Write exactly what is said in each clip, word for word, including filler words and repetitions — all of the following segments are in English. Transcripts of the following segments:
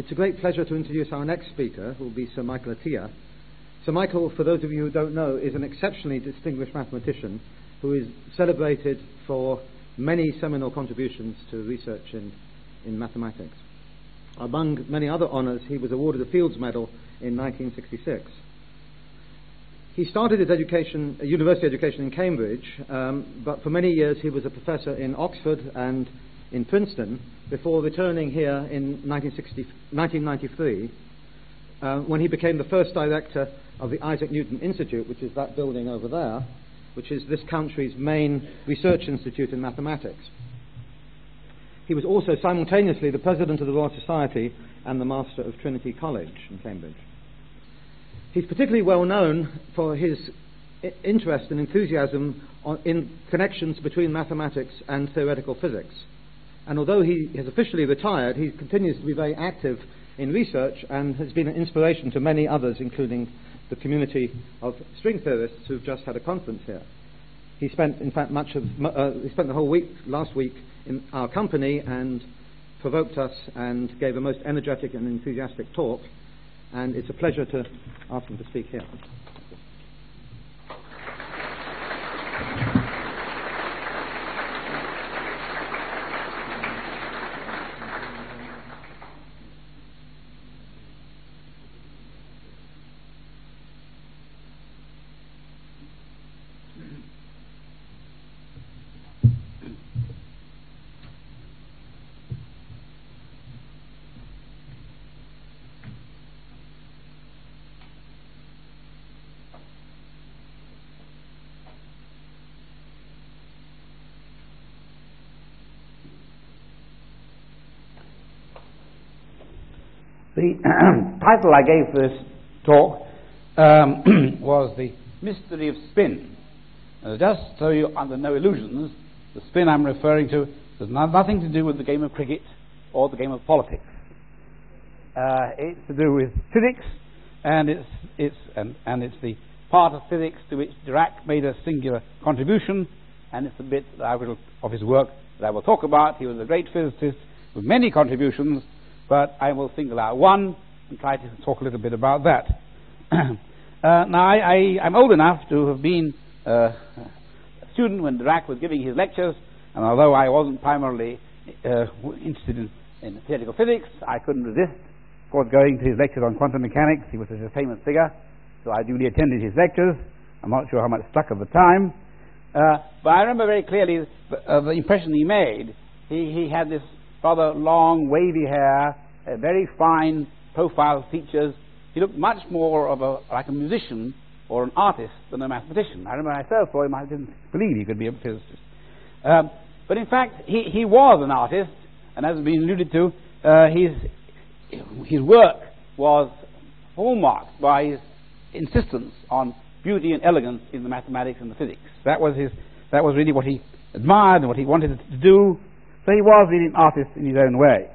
it's a great pleasure to introduce our next speaker, who will be Sir Michael Atiyah. Sir Michael, for those of you who don't know, is an exceptionally distinguished mathematician who is celebrated for many seminal contributions to research in, in mathematics. Among many other honours, he was awarded the Fields Medal in nineteen sixty-six. He started his education, university education in Cambridge, um, but for many years he was a professor in Oxford and in Princeton before returning here in nineteen ninety-three uh, when he became the first director of the Isaac Newton Institute, which is that building over there, which is this country's main research institute in mathematics. He was also simultaneously the president of the Royal Society and the master of Trinity College in Cambridge. He's particularly well known for his I- interest and enthusiasm on, in connections between mathematics and theoretical physics. And although he has officially retired, he continues to be very active in research and has been an inspiration to many others, including the community of string theorists who've just had a conference here. He spent, in fact, much of uh, he spent the whole week last week in our company and provoked us and gave a most energetic and enthusiastic talk. And it's a pleasure to ask him to speak here. The title I gave for this talk um, was The Mystery of Spin. Uh, just so you're under no illusions, the spin I'm referring to has no- nothing to do with the game of cricket or the game of politics. Uh, it's to do with physics, and it's, it's, and, and it's the part of physics to which Dirac made a singular contribution, and it's a bit that I will, of his work that I will talk about. He was a great physicist with many contributions, but I will single out one and try to talk a little bit about that. uh, now, I, I, I'm old enough to have been uh, a student when Dirac was giving his lectures, and although I wasn't primarily uh, interested in, in theoretical physics, I couldn't resist, of course, going to his lectures on quantum mechanics. He was such a famous figure, so I duly attended his lectures. I'm not sure how much stuck at the time, uh, but I remember very clearly the, uh, the impression he made. He, he had this rather long, wavy hair, uh, very fine profile features. He looked much more of a like a musician or an artist than a mathematician. I remember myself saw him, I didn't believe he could be a physicist. Um, but in fact, he, he was an artist, and as has been alluded to, uh, his, his work was hallmarked by his insistence on beauty and elegance in the mathematics and the physics. That was his. That was really what he admired and what he wanted to do. So he was really an artist in his own way.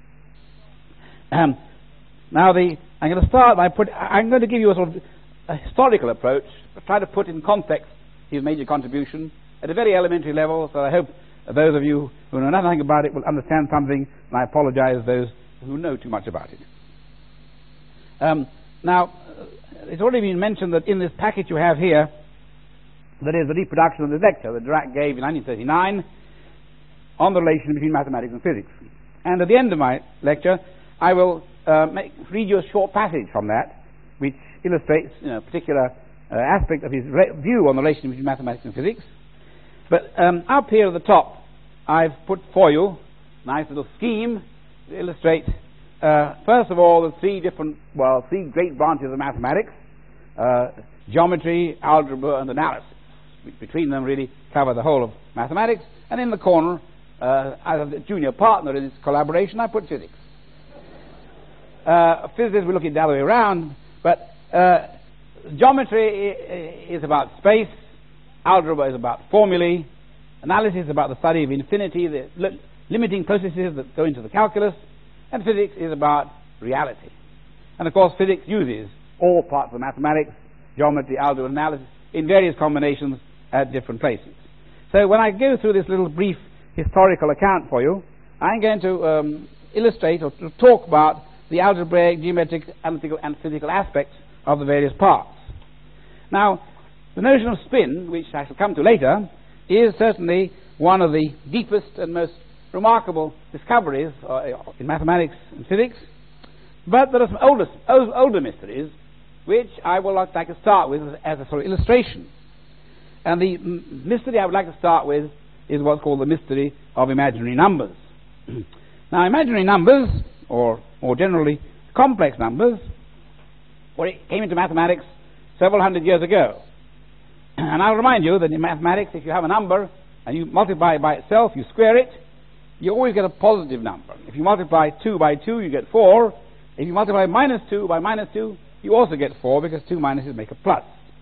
Um, now, the, I'm going to start by put. I'm going to give you a sort of a historical approach, try to put in context his major contribution at a very elementary level. So I hope those of you who know nothing about it will understand something, and I apologize to those who know too much about it. Um, now, it's already been mentioned that in this packet you have here, that is the reproduction of the lecture that Dirac gave in nineteen thirty-nine. On the relation between mathematics and physics. And at the end of my lecture, I will uh, make, read you a short passage from that, which illustrates you know, a particular uh, aspect of his re- view on the relation between mathematics and physics. But um, up here at the top, I've put for you a nice little scheme to illustrate, uh, first of all, the three different, well, three great branches of mathematics, uh, geometry, algebra, and analysis, which between them really cover the whole of mathematics. And in the corner, Uh, as a junior partner in this collaboration, I put physics. Uh, physics, we look at it the other way around, but uh, geometry is about space, algebra is about formulae, analysis is about the study of infinity, the li- limiting processes that go into the calculus, and physics is about reality. And of course, physics uses all parts of mathematics, geometry, algebra, analysis, in various combinations at different places. So when I go through this little brief historical account for you, I'm going to um, illustrate or to talk about the algebraic, geometric, analytical, and physical aspects of the various parts. Now, the notion of spin, which I shall come to later, is certainly one of the deepest and most remarkable discoveries uh, in mathematics and physics. But there are some older, older mysteries which I would like to start with as a sort of illustration. And the mystery I would like to start with is what's called the mystery of imaginary numbers. Now, imaginary numbers, or more generally complex numbers, well, it came into mathematics several hundred years ago. And I'll remind you that in mathematics, if you have a number and you multiply it by itself, you square it, you always get a positive number. If you multiply two by two, you get four. If you multiply minus two by minus two, you also get four, because two minuses make a plus.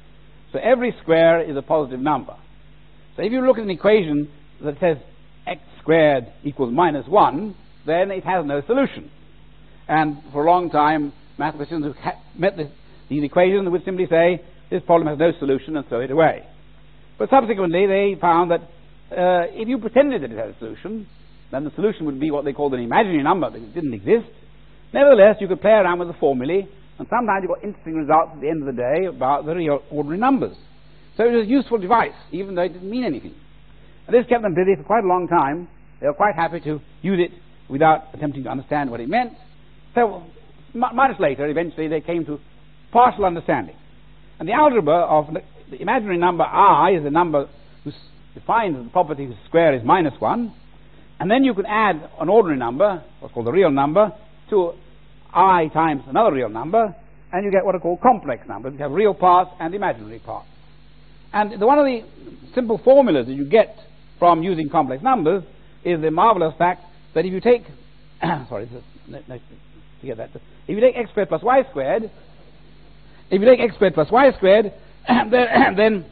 So every square is a positive number. So if you look at an equation that says x squared equals minus one, then it has no solution. And for a long time, mathematicians who ha- met this, these equations would simply say, this problem has no solution, and throw it away. But subsequently, they found that uh, if you pretended that it had a solution, then the solution would be what they called an imaginary number, because it didn't exist. Nevertheless, you could play around with the formulae, and sometimes you got interesting results at the end of the day about the real ordinary numbers. So it was a useful device, even though it didn't mean anything. And this kept them busy for quite a long time. They were quite happy to use it without attempting to understand what it meant. So much later, eventually, they came to partial understanding. And the algebra of the imaginary number I is a number who defines the property whose square is minus one. And then you can add an ordinary number, what's called the real number, to I times another real number, and you get what are called complex numbers. You have real parts and imaginary parts. And the, one of the simple formulas that you get from using complex numbers is the marvelous fact that if you take, sorry, let's forget that. If you take x squared plus y squared, if you take x squared plus y squared, then, then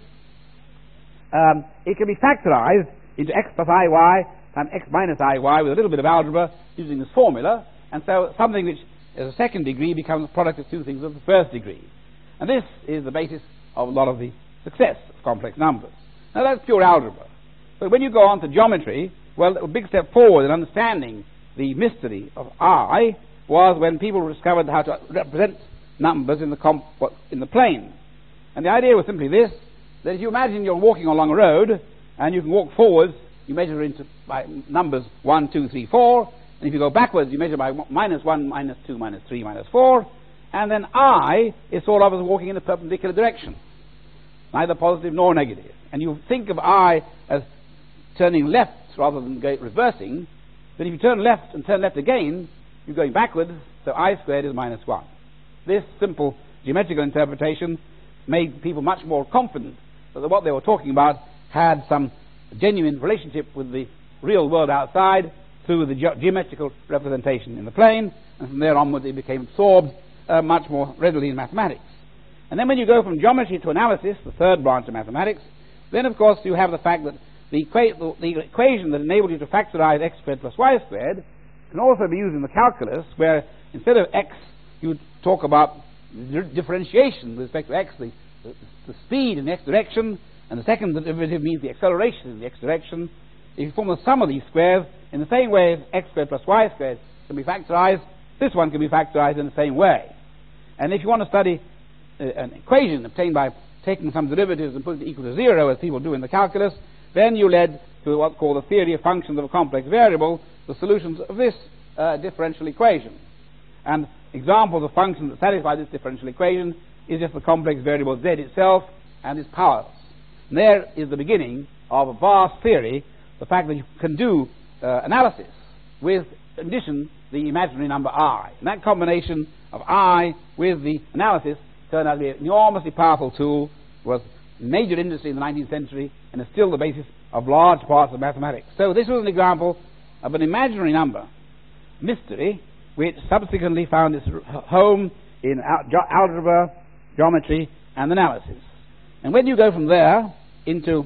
um, it can be factorized into x plus iy times x minus iy with a little bit of algebra using this formula, and so something which is a second degree becomes the product of two things of the first degree. And this is the basis of a lot of the success of complex numbers. Now that's pure algebra. But when you go on to geometry, well, a big step forward in understanding the mystery of I was when people discovered how to represent numbers in the, comp in the plane. And the idea was simply this, that if you imagine you're walking along a road, and you can walk forwards, you measure into by numbers one, two, three, four, and if you go backwards, you measure by minus one, minus two, minus three, minus four, and then I is thought of as walking in a perpendicular direction, neither positive nor negative. And you think of I as turning left rather than reversing, then if you turn left and turn left again, you're going backwards, so I squared is minus one. This simple geometrical interpretation made people much more confident that what they were talking about had some genuine relationship with the real world outside through the ge geometrical representation in the plane, and from there onward it became absorbed uh, much more readily in mathematics. And then when you go from geometry to analysis, the third branch of mathematics, then of course you have the fact that the, equa the, the equation that enabled you to factorize x squared plus y squared can also be used in the calculus, where instead of x you talk about differentiation with respect to x, the, the, the speed in the x direction, and the second derivative means the acceleration in the x direction. If you form the sum of these squares, in the same way as x squared plus y squared can be factorized, this one can be factorized in the same way. And if you want to study uh, an equation obtained by taking some derivatives and putting it equal to zero, as people do in the calculus, then you led to what's called the theory of functions of a complex variable, the solutions of this uh, differential equation. And examples of functions that satisfy this differential equation is just the complex variable z itself and its powers. And there is the beginning of a vast theory, the fact that you can do uh, analysis with, in addition, the imaginary number I. And that combination of I with the analysis turned out to be an enormously powerful tool, was major industry in the nineteenth century, and is still the basis of large parts of mathematics. So this was an example of an imaginary number mystery, which subsequently found its home in al ge algebra, geometry, and analysis. And when you go from there into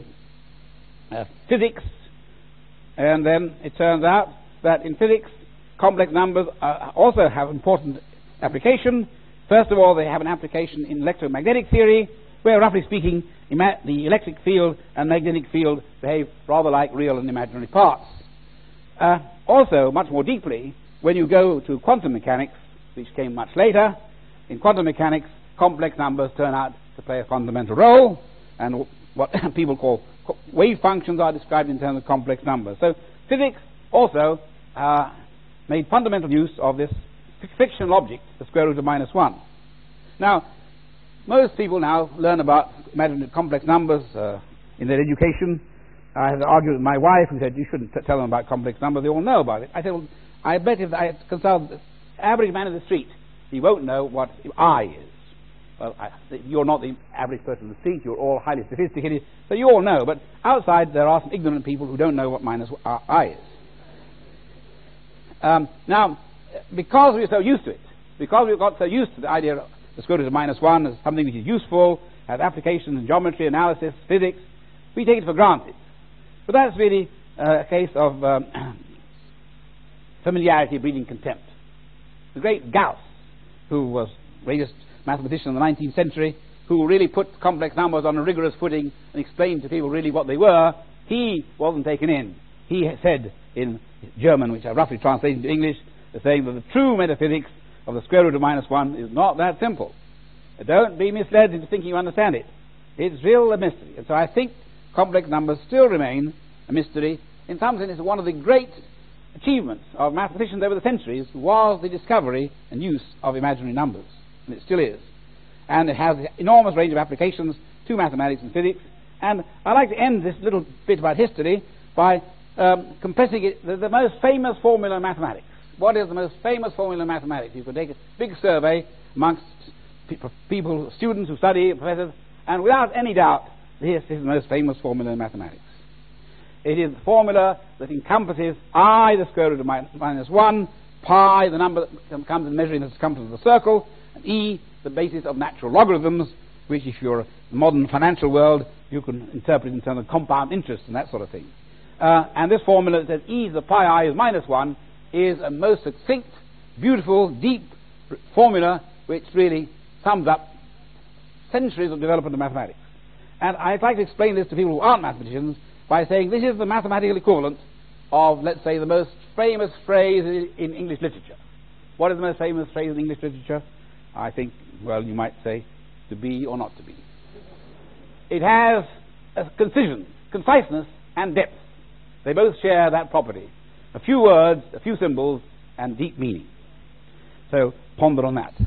uh, physics, and then it turns out that in physics, complex numbers uh, also have important application. First of all, they have an application in electromagnetic theory, where, roughly speaking, the electric field and magnetic field behave rather like real and imaginary parts. Uh, also, much more deeply, when you go to quantum mechanics, which came much later. In quantum mechanics, complex numbers turn out to play a fundamental role, and what people call wave functions are described in terms of complex numbers. So physics also uh, made fundamental use of this fictional object, the square root of minus one. Now, most people now learn about imaginary complex numbers uh, in their education. I had argued with my wife, who said, you shouldn't t- tell them about complex numbers, they all know about it. I said, well, I bet if I consult the average man in the street, he won't know what I is. Well, I, you're not the average person in the street, you're all highly sophisticated, so you all know, but outside there are some ignorant people who don't know what minus I is. Um, now, because we're so used to it, because we've got so used to the idea of the square root of minus one as something which is useful, has applications in geometry, analysis, physics, we take it for granted. But that's really uh, a case of um, familiarity breeding contempt. The great Gauss, who was the greatest mathematician in the nineteenth century, who really put complex numbers on a rigorous footing and explained to people really what they were, he wasn't taken in. He said in German, which I roughly translated into English, saying that the true metaphysics of the square root of minus one is not that simple. Don't be misled into thinking you understand it. It's still a mystery. And so I think complex numbers still remain a mystery. In some sense, one of the great achievements of mathematicians over the centuries was the discovery and use of imaginary numbers. And it still is. And it has an enormous range of applications to mathematics and physics. And I'd like to end this little bit about history by um, compressing it, the, the most famous formula in mathematics. What is the most famous formula in mathematics? You could take a big survey amongst pe- people, students who study, professors, and without any doubt, this is the most famous formula in mathematics. It is the formula that encompasses I, the square root of min- minus one, pi, the number that comes in measuring the circumference of the circle, and e, the basis of natural logarithms, which if you're in the modern financial world, you can interpret in terms of compound interest and that sort of thing. Uh, and this formula that says e to the pi I is minus one is a most succinct, beautiful, deep formula which really sums up centuries of development of mathematics. And I'd like to explain this to people who aren't mathematicians by saying this is the mathematical equivalent of, let's say, the most famous phrase in, in English literature. What is the most famous phrase in English literature? I think, well, you might say, to be or not to be. It has a concision, conciseness, and depth. They both share that property. A few words, a few symbols, and deep meaning. So, ponder on that.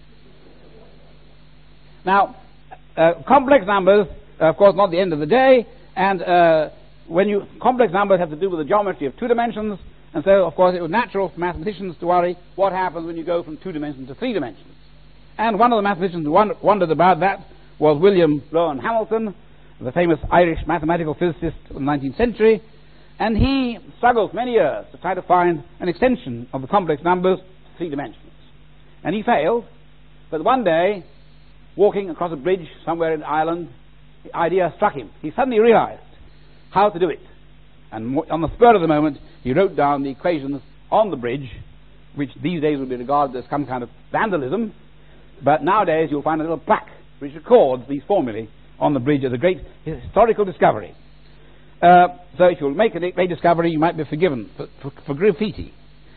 Now, uh, complex numbers, uh, of course, not the end of the day, and uh, when you, complex numbers have to do with the geometry of two dimensions, and so, of course, it was natural for mathematicians to worry what happens when you go from two dimensions to three dimensions. And one of the mathematicians who won- wondered about that was William Rowan Hamilton, the famous Irish mathematical physicist of the nineteenth century, and he struggled for many years to try to find an extension of the complex numbers to three dimensions. And he failed, but one day, walking across a bridge somewhere in Ireland, the idea struck him. He suddenly realized how to do it. And on the spur of the moment, he wrote down the equations on the bridge, which these days would be regarded as some kind of vandalism, but nowadays you'll find a little plaque which records these formulae on the bridge as a great historical discovery. Uh, so if you make a great discovery, you might be forgiven for, for, for graffiti.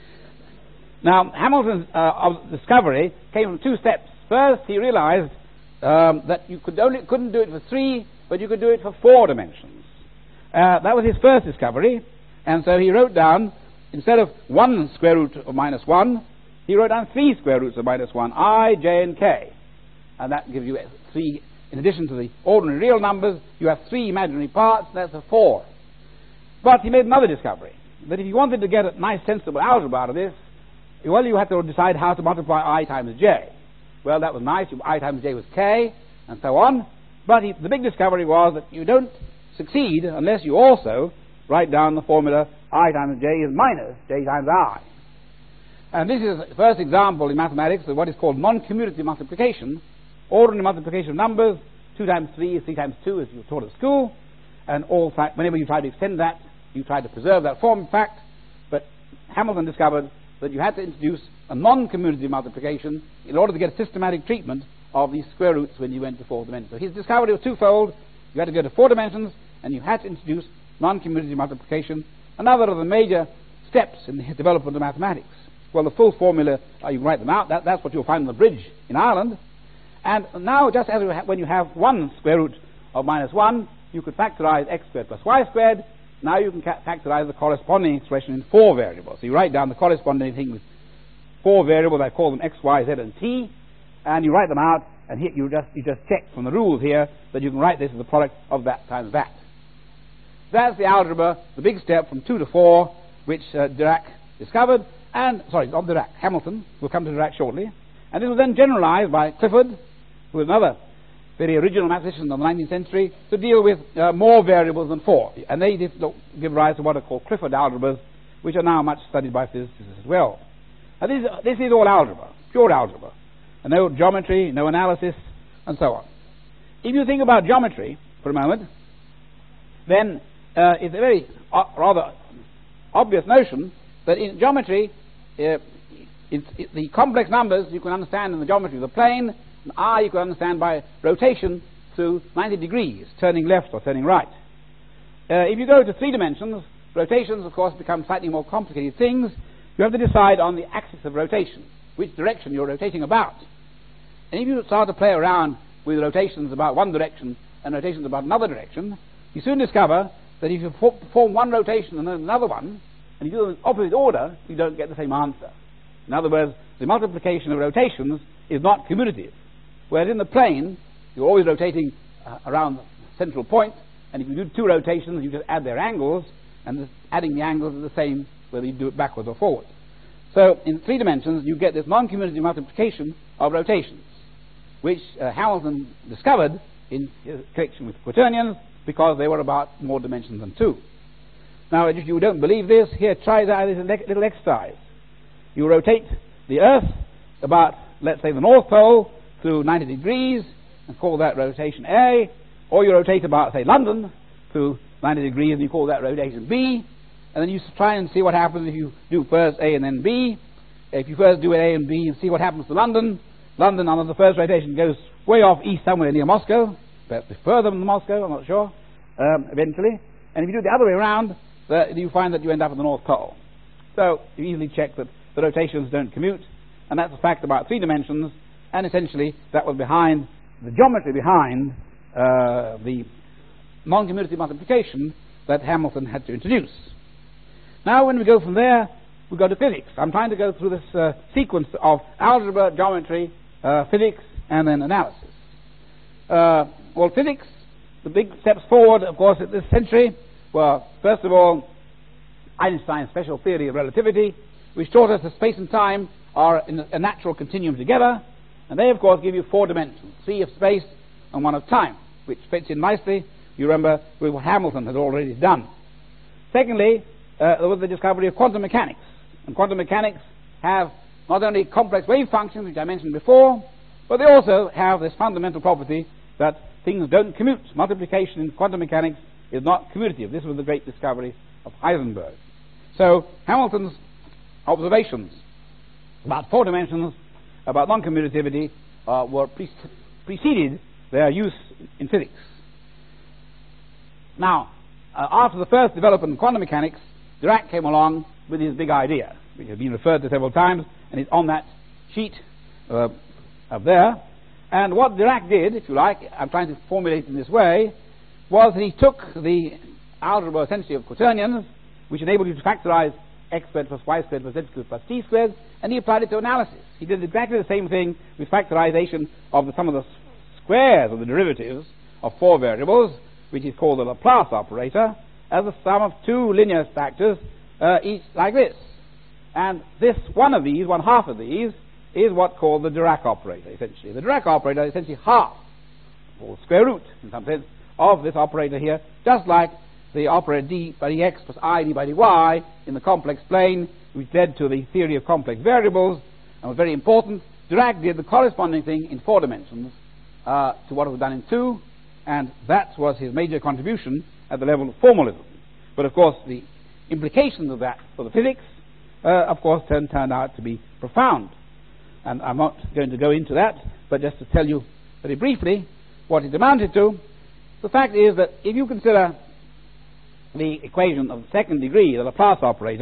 Now, Hamilton's uh, discovery came from two steps. First, he realized um, that you could only, couldn't do it for three, but you could do it for four dimensions. Uh, that was his first discovery, and so he wrote down, instead of one square root of minus one, he wrote down three square roots of minus one, I, j, and k. And that gives you three. In addition to the ordinary real numbers, you have three imaginary parts, that's a four. But he made another discovery, that if you wanted to get a nice sensible algebra out of this, well, you had to decide how to multiply I times j. Well, that was nice, I times j was k, and so on. But he, the big discovery was that you don't succeed unless you also write down the formula I times j is minus j times I. And this is the first example in mathematics of what is called non-commutative multiplication. Ordinary multiplication of numbers, two times three is three times two, as you were taught at school, and all fact, whenever you try to extend that, you try to preserve that form, in fact, but Hamilton discovered that you had to introduce a non-commutative multiplication in order to get a systematic treatment of these square roots when you went to four dimensions. So his discovery was twofold. You had to go to four dimensions, and you had to introduce non-commutative multiplication, another of the major steps in the development of mathematics. Well, the full formula, uh, you can write them out. That, that's what you'll find on the bridge in Ireland. And now, just as you ha when you have one square root of minus one, you could factorize x squared plus y squared. Now you can factorize the corresponding expression in four variables. So you write down the corresponding thing with four variables. I call them x, y, z, and t. And you write them out, and here you just, you just check from the rules here that you can write this as the product of that times that. That's the algebra, the big step from two to four, which uh, Dirac discovered, and, sorry, not Dirac, Hamilton. We'll come to Dirac shortly. And this was then generalized by Clifford, who was another very original mathematician of the nineteenth century, to deal with uh, more variables than four. And they did give rise to what are called Clifford algebras, which are now much studied by physicists as well. Now this, this is all algebra, pure algebra. And no geometry, no analysis, and so on. If you think about geometry for a moment, then uh, it's a very uh, rather obvious notion that in geometry, uh, it's, it, the complex numbers you can understand in the geometry of the plane, and r you can understand by rotation through ninety degrees, turning left or turning right. Uh, if you go to three dimensions, rotations, of course, become slightly more complicated things. You have to decide on the axis of rotation, which direction you're rotating about. And if you start to play around with rotations about one direction and rotations about another direction, you soon discover that if you perform one rotation and then another one, and you do them in opposite order, you don't get the same answer. In other words, the multiplication of rotations is not commutative. Whereas in the plane, you're always rotating uh, around the central point, and if you do two rotations, you just add their angles, and this adding the angles is the same whether you do it backwards or forwards. So in three dimensions, you get this non-commutative multiplication of rotations, which uh, Hamilton discovered in his connection with quaternions because they were about more dimensions than two. Now, if you don't believe this, here, try that as a little exercise. You rotate the Earth about, let's say, the North Pole through ninety degrees and call that rotation A, or you rotate about, say, London through ninety degrees and you call that rotation B, and then you try and see what happens if you do first A and then B. If you first do A and B and see what happens to London, London under the first rotation goes way off east somewhere near Moscow, perhaps further than Moscow, I'm not sure, um, eventually. And if you do it the other way around, uh, you find that you end up at the North Pole. So you easily check that the rotations don't commute, and that's a fact about three dimensions, and essentially that was behind the geometry behind uh, the non-commutative multiplication that Hamilton had to introduce. Now when we go from there, we go to physics. I'm trying to go through this uh, sequence of algebra, geometry, uh, physics, and then analysis. Uh, well, physics, the big steps forward, of course, at this century were, first of all, Einstein's special theory of relativity, which taught us that space and time are in a natural continuum together, and they, of course, give you four dimensions, three of space and one of time, which fits in nicely, you remember, with what Hamilton had already done. Secondly, uh, there was the discovery of quantum mechanics. And quantum mechanics have not only complex wave functions, which I mentioned before, but they also have this fundamental property that things don't commute. Multiplication in quantum mechanics is not commutative. This was the great discovery of Heisenberg. So Hamilton's observations about four dimensions, about non-commutativity, uh, were pre preceded their use in physics. Now, uh, after the first development in quantum mechanics, Dirac came along with his big idea, which has been referred to several times, and it's on that sheet uh, up there. And what Dirac did, if you like, I'm trying to formulate it in this way, was that he took the algebra essentially of quaternions, which enabled you to factorize x squared plus y squared plus z squared plus t squared, and he applied it to analysis. He did exactly the same thing with factorization of the sum of the squares of the derivatives of four variables, which is called the Laplace operator, as the sum of two linear factors, uh, each like this. And this one of these, one half of these, is what's called the Dirac operator, essentially. The Dirac operator is essentially half, or square root, in some sense, of this operator here, just like the operator d by dx plus I d by dy in the complex plane, which led to the theory of complex variables, and was very important. Dirac did the corresponding thing in four dimensions uh, to what was done in two, and that was his major contribution at the level of formalism. But of course, the implications of that for the physics, uh, of course, turned, turned out to be profound. And I'm not going to go into that, but just to tell you very briefly what it amounted to. The fact is that if you consider the equation of the second degree, the Laplace operator,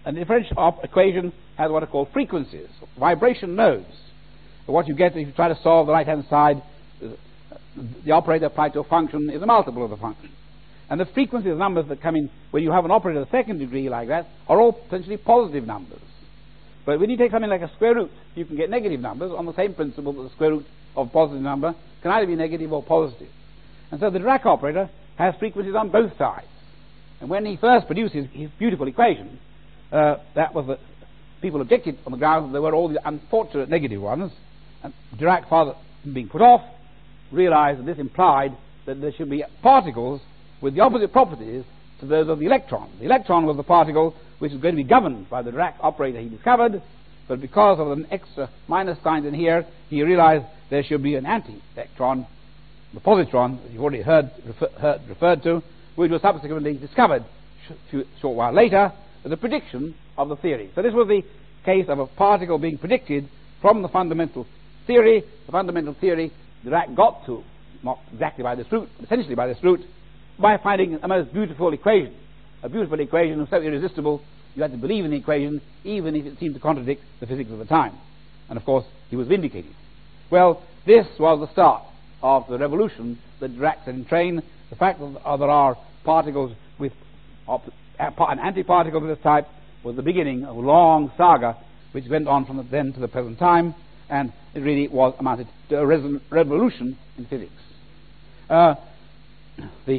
a differential op- equation has what are called frequencies, vibration nodes. So what you get if you try to solve the right-hand side, uh, the operator applied to a function is a multiple of the function. And the frequencies of numbers that come in when you have an operator of the second degree like that are all potentially positive numbers. But when you take something like a square root, you can get negative numbers on the same principle that the square root of a positive number can either be negative or positive. And so the Dirac operator has frequencies on both sides. And when he first produced his, his beautiful equation, uh, that was that people objected on the grounds that there were all the unfortunate negative ones. And Dirac, father being put off, realized that this implied that there should be particles with the opposite properties to those of the electron. The electron was the particle which was going to be governed by the Dirac operator he discovered, but because of an extra minus sign in here, he realized there should be an anti-electron, the positron, as you've already heard, refer, heard referred to, which was subsequently discovered a sh- short while later as a prediction of the theory. So this was the case of a particle being predicted from the fundamental theory. The fundamental theory Dirac got to, not exactly by this route, but essentially by this route, by finding a most beautiful equation. A beautiful equation was so irresistible, you had to believe in the equation, even if it seemed to contradict the physics of the time. And of course, he was vindicated. Well, this was the start of the revolution that Dirac set in train. The fact that uh, there are particles with uh, an antiparticle of this type was the beginning of a long saga which went on from the then to the present time, and it really was amounted to a res- revolution in physics. Uh, the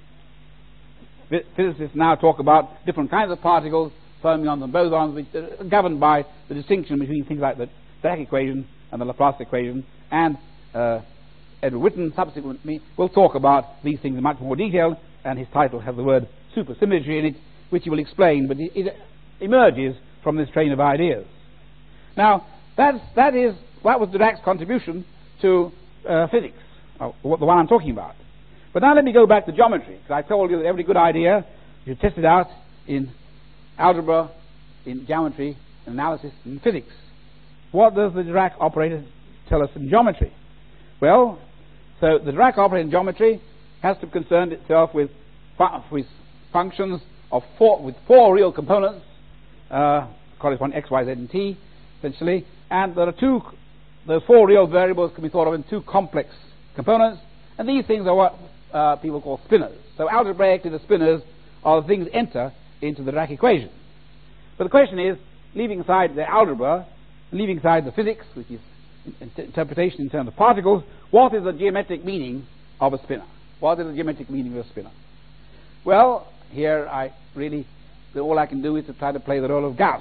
physicists now talk about different kinds of particles, fermions and bosons, which are governed by the distinction between things like the Dirac equation and the Laplace equation, and uh, Edward Witten subsequently will talk about these things in much more detail, and his title has the word supersymmetry in it, which he will explain, but it, it emerges from this train of ideas. Now, that's, that is, that was Dirac's contribution to uh, physics, uh, the one I'm talking about. But now let me go back to geometry, because I told you that every good idea you test it out in algebra, in geometry, in analysis, in physics. What does the Dirac operator tell us in geometry? Well, so the Dirac operator in geometry has to concern itself with, fu- with functions of four, with four real components, uh, corresponding x, y, z, and t, essentially. And there are two, those four real variables can be thought of in two complex components, and these things are what uh, people call spinors. So algebraically, the spinors are the things that enter into the Dirac equation. But the question is, leaving aside the algebra, leaving aside the physics, which is in- interpretation in terms of particles, what is the geometric meaning of a spinor? What is the geometric meaning of a spinor? Well, here I really, all I can do is to try to play the role of Gauss.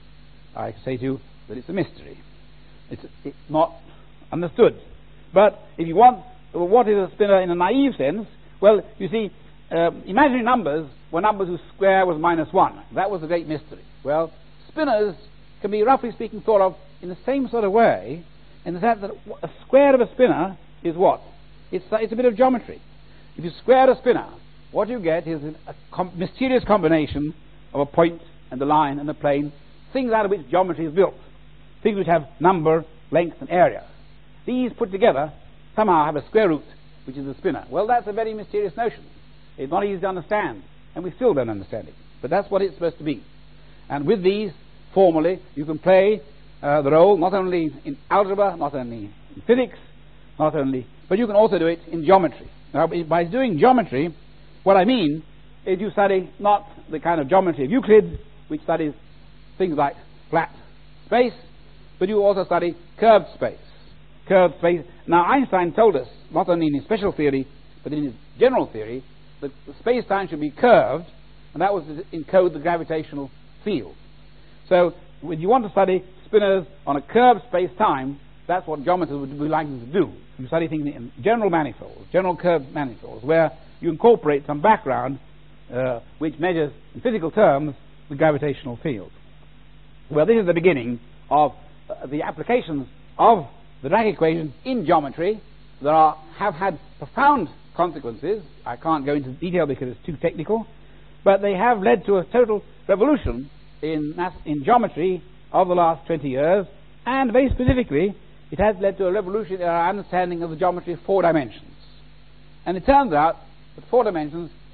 I say to you that it's a mystery. It's, it's not understood. But if you want, well, what is a spinor in a naive sense? Well, you see, uh, imaginary numbers were numbers whose square was minus one. That was the great mystery. Well, spinors can be, roughly speaking, thought of in the same sort of way, in the sense that a square of a spinor is what? It's, uh, it's a bit of geometry. If you square a spinor, what you get is a com- mysterious combination of a point and a line and a plane, things out of which geometry is built, things which have number, length, and area. These put together somehow have a square root, which is a spinor. Well, that's a very mysterious notion. It's not easy to understand, and we still don't understand it. But that's what it's supposed to be. And with these, formally, you can play uh, the role not only in algebra, not only in physics, not only, but you can also do it in geometry. Now, by doing geometry, what I mean is you study not the kind of geometry of Euclid, which studies things like flat space, but you also study curved space. Curved space. Now, Einstein told us, not only in his special theory, but in his general theory, that the space-time should be curved, and that was to encode the gravitational field. So, when you want to study spinors on a curved space-time, that's what geometers would be likely to do. You study things in general manifolds, general curved manifolds, where you incorporate some background uh, which measures, in physical terms, the gravitational field. Well, this is the beginning of uh, the applications of the Dirac equation in geometry. There are, have had profound consequences. I can't go into detail because it's too technical, but they have led to a total revolution in, math, in geometry of the last twenty years, and very specifically, it has led to a revolution in our understanding of the geometry of four dimensions. And it turns out that four dimensions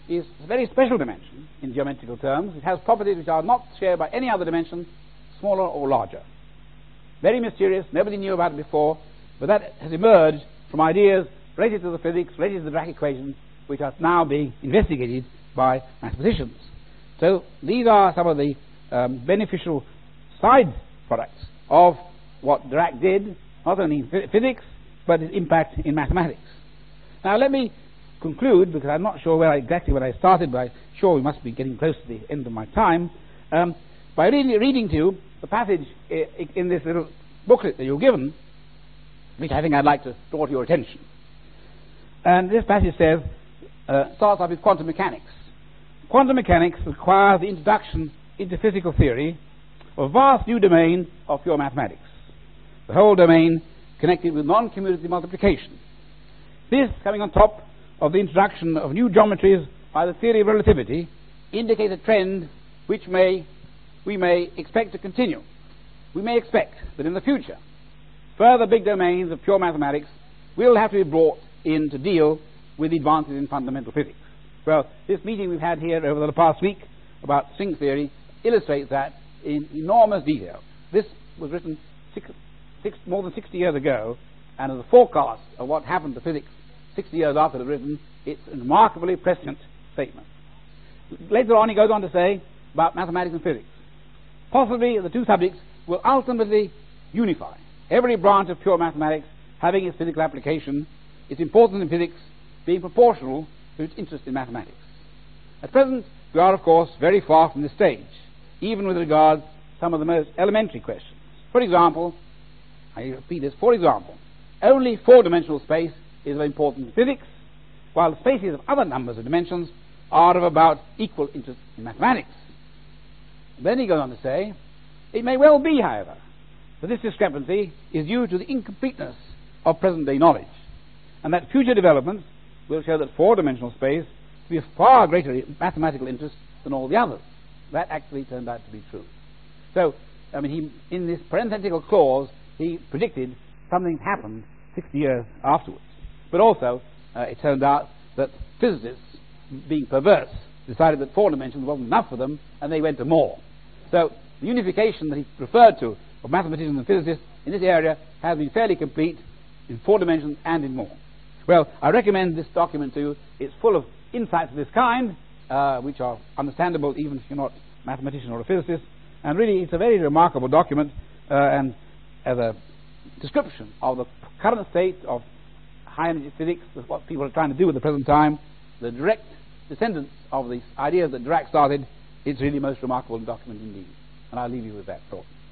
is a very special dimension in geometrical terms. It has properties which are not shared by any other dimension, smaller or larger. Very mysterious, nobody knew about it before, but that has emerged from ideas related to the physics, related to the Dirac equations, which are now being investigated by mathematicians. So these are some of the um, beneficial side products of what Dirac did, not only in physics, but its impact in mathematics. Now let me conclude, because I'm not sure where I, exactly where I started, but I'm sure we must be getting close to the end of my time, um, by reading, reading to you the passage I- in this little booklet that you're given, which I think I'd like to draw to your attention. And this passage says, uh, starts off with quantum mechanics. Quantum mechanics requires the introduction into physical theory of a vast new domain of pure mathematics, the whole domain connected with non-commutative multiplication. This, coming on top of the introduction of new geometries by the theory of relativity, indicates a trend which may we may expect to continue. We may expect that in the future further big domains of pure mathematics will have to be brought in to deal with the advances in fundamental physics. Well, this meeting we've had here over the past week about string theory illustrates that in enormous detail. This was written six, six, more than sixty years ago, and as a forecast of what happened to physics sixty years after it was written, it's a remarkably prescient statement. Later on he goes on to say about mathematics and physics. Possibly the two subjects will ultimately unify. Every branch of pure mathematics having its physical application, its importance in physics being proportional to its interest in mathematics. At present, we are of course very far from this stage, even with regard to some of the most elementary questions. For example, I repeat this, for example, only four-dimensional space is of importance in physics, while the spaces of other numbers of dimensions are of about equal interest in mathematics. Then he goes on to say, it may well be, however, that this discrepancy is due to the incompleteness of present-day knowledge, and that future developments will show that four-dimensional space to be of far greater mathematical interest than all the others. That actually turned out to be true. So, I mean, he, in this parenthetical clause, he predicted something happened sixty years afterwards. But also, uh, it turned out that physicists, being perverse, decided that four dimensions wasn't enough for them, and they went to more. So, the unification that he referred to of mathematicians and physicists in this area has been fairly complete in four dimensions and in more. Well, I recommend this document to you. It's full of insights of this kind, uh, which are understandable even if you're not a mathematician or a physicist. And really, it's a very remarkable document, uh, and as a description of the current state of high-energy physics, what people are trying to do at the present time, the direct descendants of the ideas that Dirac started, it's really a most remarkable document indeed. And I'll leave you with that thought.